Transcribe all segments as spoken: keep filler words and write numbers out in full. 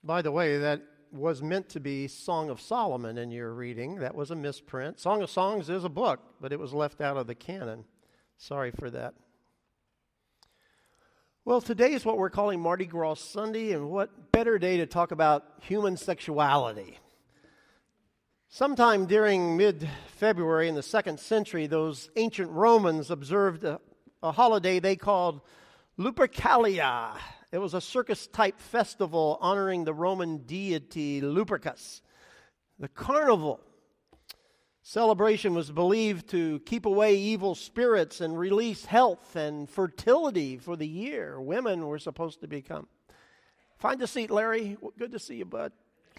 By the way, that was meant to be Song of Solomon in your reading. That was a misprint. Song of Songs is a book, but it was left out of the canon. Sorry for that. Well, today is what we're calling Mardi Gras Sunday, and what better day to talk about human sexuality. Sometime during mid-February in the second century, those ancient Romans observed a, a holiday they called Lupercalia. It was a circus-type festival honoring the Roman deity Lupercus. The carnival celebration was believed to keep away evil spirits and release health and fertility for the year. Women were supposed to become. Find a seat, Larry. Good to see you, bud.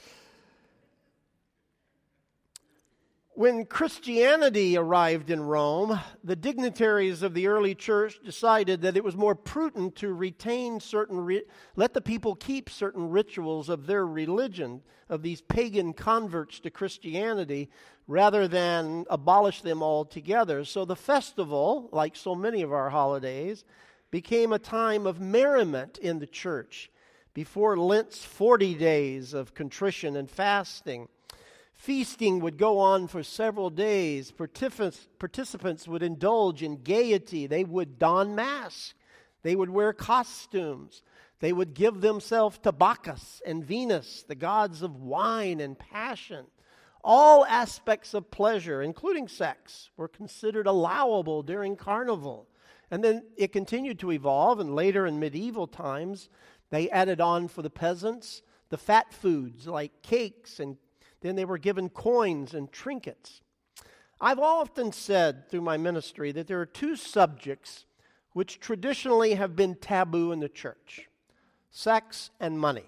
When Christianity arrived in Rome, the dignitaries of the early church decided that it was more prudent to retain certain, ri- let the people keep certain rituals of their religion, of these pagan converts to Christianity, rather than abolish them altogether. So the festival, like so many of our holidays, became a time of merriment in the church before Lent's forty days of contrition and fasting. Feasting would go on for several days. Participants, participants would indulge in gaiety. They would don masks. They would wear costumes. They would give themselves to Bacchus and Venus, the gods of wine and passion. All aspects of pleasure, including sex, were considered allowable during Carnival. And then it continued to evolve, and later in medieval times, they added on for the peasants the fat foods like cakes, and then they were given coins and trinkets. I've often said through my ministry that there are two subjects which traditionally have been taboo in the church: sex and money.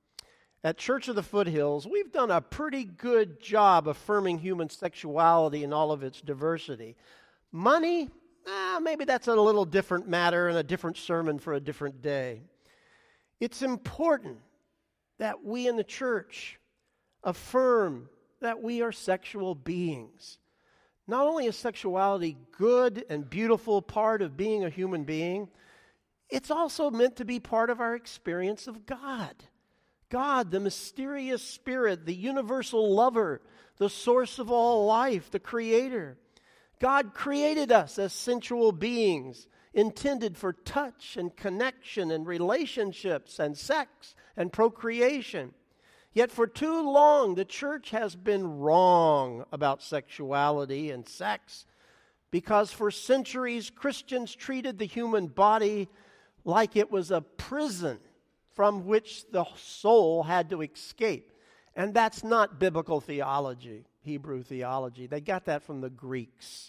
At Church of the Foothills, we've done a pretty good job affirming human sexuality in all of its diversity. Money, eh, maybe that's a little different matter and a different sermon for a different day. It's important that we in the church affirm that we are sexual beings. Not only is sexuality good and beautiful part of being a human being, it's also meant to be part of our experience of God. God, the mysterious spirit, the universal lover, the source of all life, the creator. God created us as sensual beings, intended for touch and connection and relationships and sex and procreation. Yet for too long, the church has been wrong about sexuality and sex, because for centuries, Christians treated the human body like it was a prison from which the soul had to escape. And that's not biblical theology, Hebrew theology. They got that from the Greeks.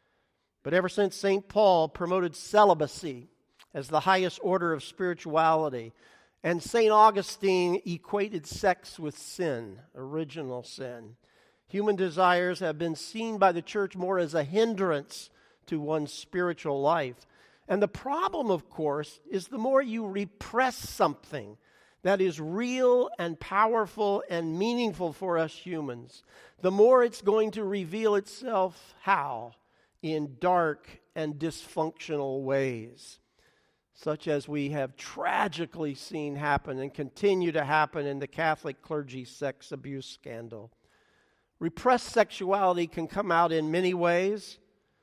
But ever since Saint Paul promoted celibacy as the highest order of spirituality, and Saint Augustine equated sex with sin, original sin, human desires have been seen by the church more as a hindrance to one's spiritual life. And the problem, of course, is the more you repress something that is real and powerful and meaningful for us humans, the more it's going to reveal itself how? In dark and dysfunctional ways, such as we have tragically seen happen and continue to happen in the Catholic clergy sex abuse scandal. Repressed sexuality can come out in many ways.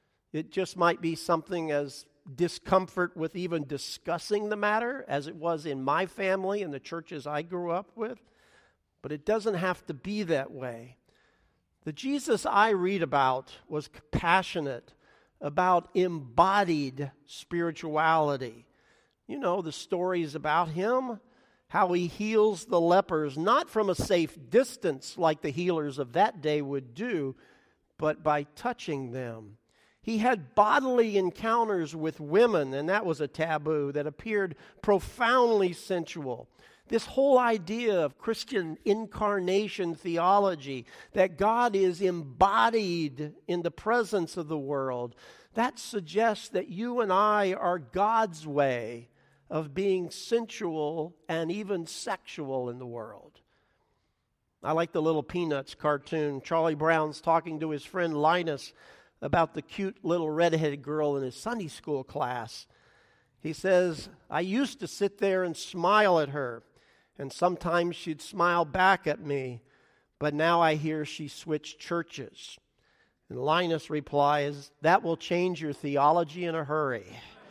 It just might be something as discomfort with even discussing the matter, as it was in my family and the churches I grew up with. But it doesn't have to be that way. The Jesus I read about was compassionate about embodied spirituality. You know, the stories about him, how he heals the lepers, not from a safe distance like the healers of that day would do, but by touching them. He had bodily encounters with women, and that was a taboo that appeared profoundly sensual. This whole idea of Christian incarnation theology, that God is embodied in the presence of the world, that suggests that you and I are God's way of being sensual and even sexual in the world. I like the Little Peanuts cartoon. Charlie Brown's talking to his friend Linus about the cute little redheaded girl in his Sunday school class. He says, "I used to sit there and smile at her, And sometimes she'd smile back at me, but now I hear she switched churches. And Linus replies, that will change your theology in a hurry.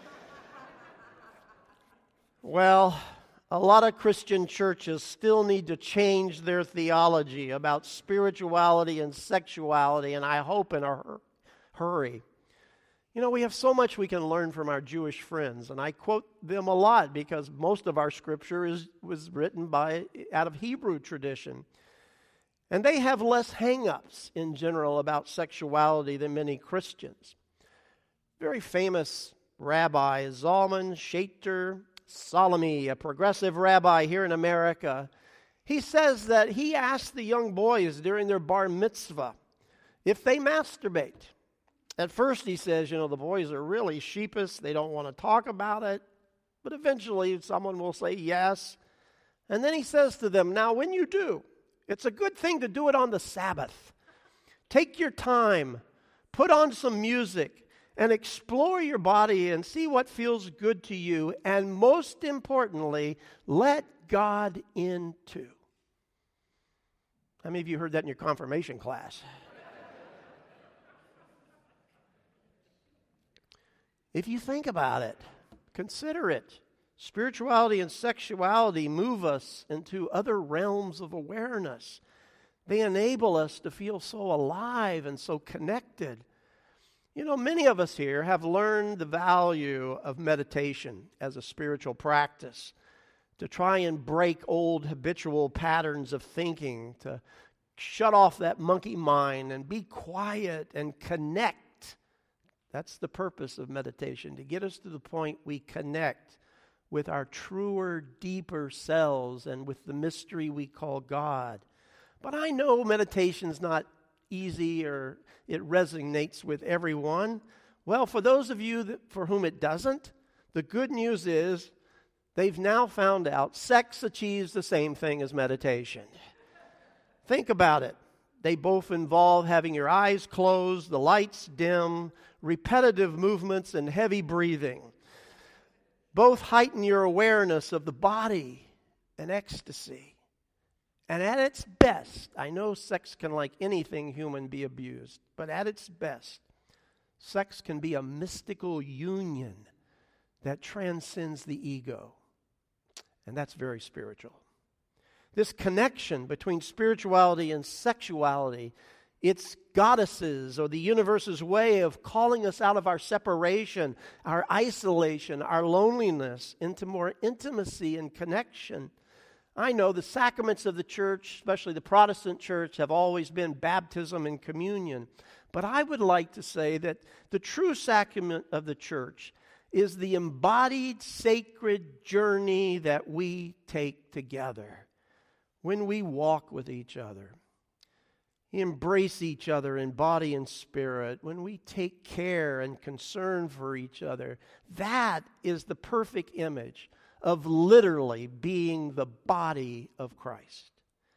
Well, a lot of Christian churches still need to change their theology about spirituality and sexuality, and I hope in a hur- hurry. You know, we have so much we can learn from our Jewish friends, and I quote them a lot because most of our scripture is was written by out of Hebrew tradition. And they have less hang-ups in general about sexuality than many Christians. Very famous rabbi, Zalman Schachter Salami, a progressive rabbi here in America, he says that he asked the young boys during their bar mitzvah if they masturbate. At first, he says, you know, the boys are really sheepish. They don't want to talk about it. But eventually, someone will say yes. And then he says to them, now, when you do, it's a good thing to do it on the Sabbath. Take your time, put on some music, and explore your body and see what feels good to you. And most importantly, let God in too. How many of you heard that in your confirmation class? If you think about it, consider it. Spirituality and sexuality move us into other realms of awareness. They enable us to feel so alive and so connected. You know, many of us here have learned the value of meditation as a spiritual practice, to try and break old habitual patterns of thinking, to shut off that monkey mind and be quiet and connect. That's the purpose of meditation, to get us to the point we connect with our truer, deeper selves and with the mystery we call God. But I know meditation's not easy or it resonates with everyone. Well, for those of you that, for whom it doesn't, the good news is they've now found out sex achieves the same thing as meditation. Think about it. They both involve having your eyes closed, the lights dim, repetitive movements, and heavy breathing. Both heighten your awareness of the body and ecstasy. And at its best, I know sex can, like anything human, be abused, but at its best, sex can be a mystical union that transcends the ego. And that's very spiritual. This connection between spirituality and sexuality, it's goddesses or the universe's way of calling us out of our separation, our isolation, our loneliness into more intimacy and connection. I know the sacraments of the church, especially the Protestant church, have always been baptism and communion. But I would like to say that the true sacrament of the church is the embodied sacred journey that we take together. When we walk with each other, embrace each other in body and spirit, when we take care and concern for each other, that is the perfect image of literally being the body of Christ.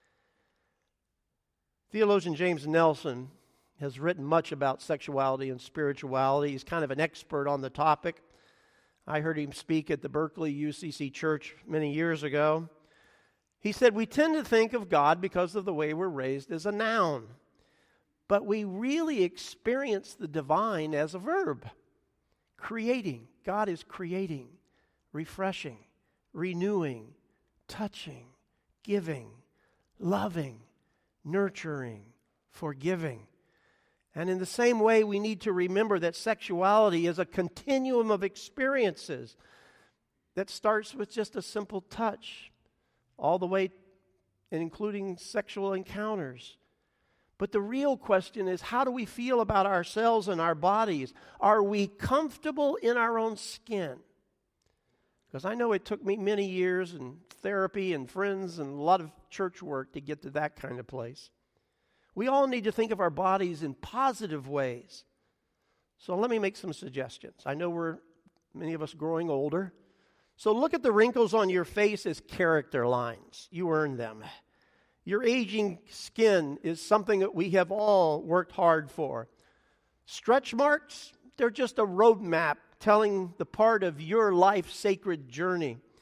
Theologian James Nelson has written much about sexuality and spirituality. He's kind of an expert on the topic. I heard him speak at the Berkeley U C C Church many years ago. He said, we tend to think of God because of the way we're raised as a noun, but we really experience the divine as a verb. Creating. God is creating, refreshing, renewing, touching, giving, loving, nurturing, forgiving. And in the same way, we need to remember that sexuality is a continuum of experiences that starts with just a simple touch, all the way and including sexual encounters. But the real question is, how do we feel about ourselves and our bodies? Are we comfortable in our own skin? Because I know it took me many years and therapy and friends and a lot of church work to get to that kind of place. We all need to think of our bodies in positive ways. So let me make some suggestions. I know we're, many of us, growing older. So look at the wrinkles on your face as character lines. You earned them. Your aging skin is something that we have all worked hard for. Stretch marks, they're just a roadmap telling the part of your life's sacred journey.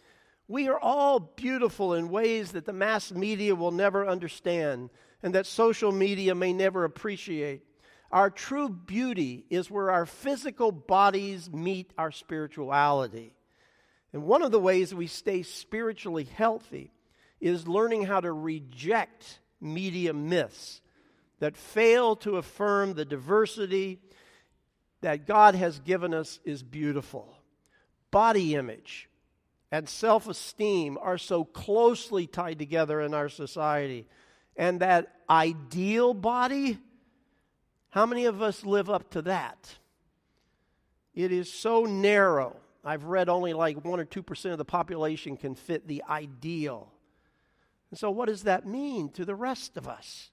We are all beautiful in ways that the mass media will never understand and that social media may never appreciate. Our true beauty is where our physical bodies meet our spirituality. And one of the ways we stay spiritually healthy is learning how to reject media myths that fail to affirm the diversity that God has given us is beautiful. Body image and self-esteem are so closely tied together in our society. And that ideal body, how many of us live up to that? It is so narrow. I've read only like one or two percent of the population can fit the ideal. And so what does that mean to the rest of us?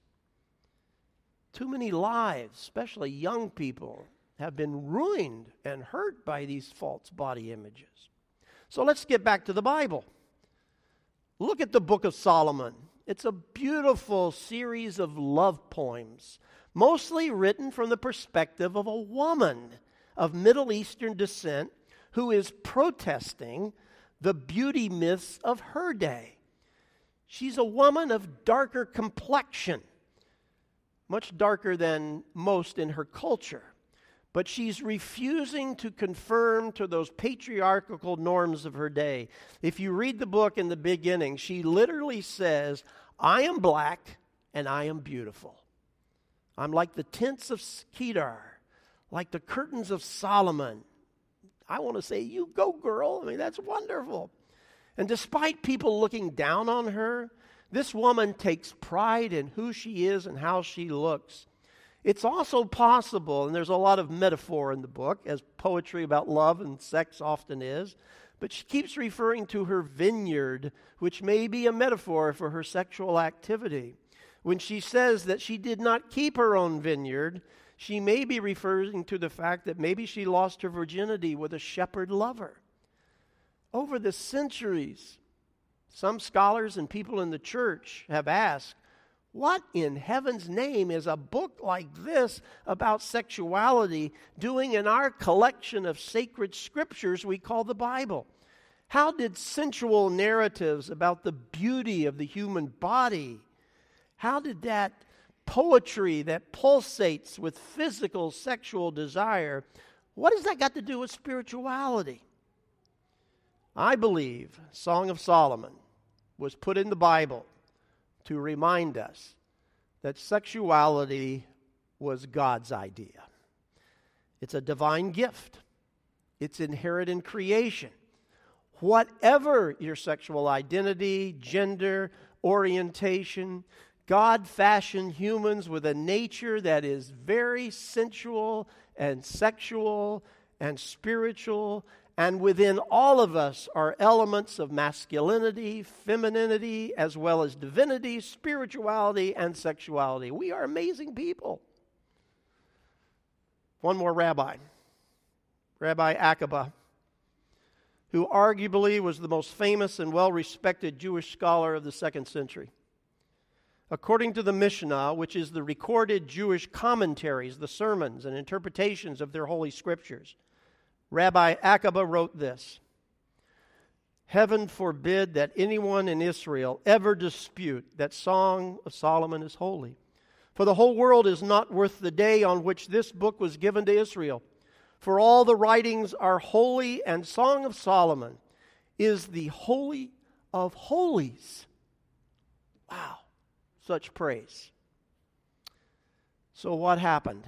Too many lives, especially young people, have been ruined and hurt by these false body images. So let's get back to the Bible. Look at the book of Solomon. It's a beautiful series of love poems, mostly written from the perspective of a woman of Middle Eastern descent who is protesting the beauty myths of her day. She's a woman of darker complexion, much darker than most in her culture. But she's refusing to conform to those patriarchal norms of her day. If you read the book in the beginning, she literally says, I am black and I am beautiful. I'm like the tents of Kedar, like the curtains of Solomon. I want to say, you go, girl. I mean, that's wonderful. And despite people looking down on her, this woman takes pride in who she is and how she looks. It's also possible, and there's a lot of metaphor in the book, as poetry about love and sex often is, but she keeps referring to her vineyard, which may be a metaphor for her sexual activity. When she says that she did not keep her own vineyard, she may be referring to the fact that maybe she lost her virginity with a shepherd lover. Over the centuries, some scholars and people in the church have asked, what in heaven's name is a book like this about sexuality doing in our collection of sacred scriptures we call the Bible? How did sensual narratives about the beauty of the human body, how did that poetry that pulsates with physical sexual desire, what has that got to do with spirituality? I believe Song of Solomon was put in the Bible to remind us that sexuality was God's idea. It's a divine gift. It's inherent in creation. Whatever your sexual identity, gender, orientation, God fashioned humans with a nature that is very sensual and sexual and spiritual. And within all of us are elements of masculinity, femininity, as well as divinity, spirituality, and sexuality. We are amazing people. One more rabbi, Rabbi Akiba, who arguably was the most famous and well-respected Jewish scholar of the second century. According to the Mishnah, which is the recorded Jewish commentaries, the sermons and interpretations of their holy scriptures, Rabbi Akiba wrote this: Heaven forbid that anyone in Israel ever dispute that Song of Solomon is holy. For the whole world is not worth the day on which this book was given to Israel. For all the writings are holy, and Song of Solomon is the holy of holies. Wow, such praise. So what happened?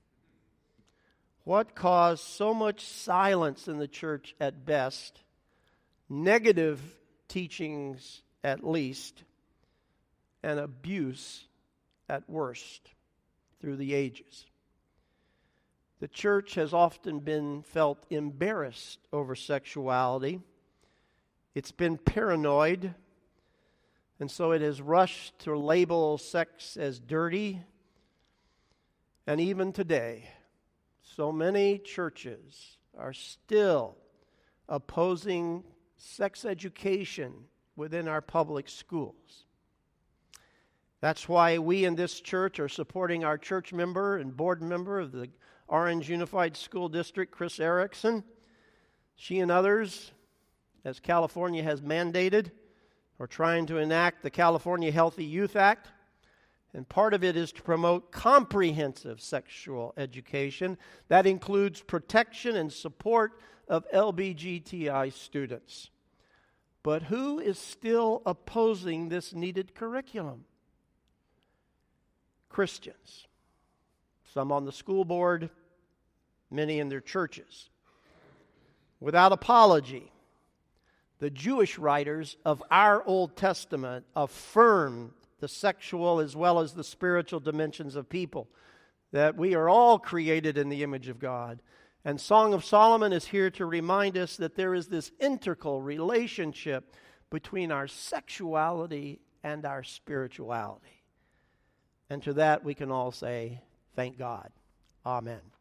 What caused so much silence in the church at best, negative teachings at least, and abuse at worst through the ages? The church has often been felt embarrassed over sexuality. It's been paranoid, and so it has rushed to label sex as dirty. And even today, so many churches are still opposing sex education within our public schools. That's why we in this church are supporting our church member and board member of the Orange Unified School District, Chris Erickson. She and others as California has mandated or trying to enact the California Healthy Youth Act. And part of it is to promote comprehensive sexual education. That includes protection and support of L G B T I students. But who is still opposing this needed curriculum? Christians. Some on the school board, many in their churches. Without apology, the Jewish writers of our Old Testament affirm the sexual as well as the spiritual dimensions of people, that we are all created in the image of God. And Song of Solomon is here to remind us that there is this integral relationship between our sexuality and our spirituality. And to that we can all say, thank God. Amen.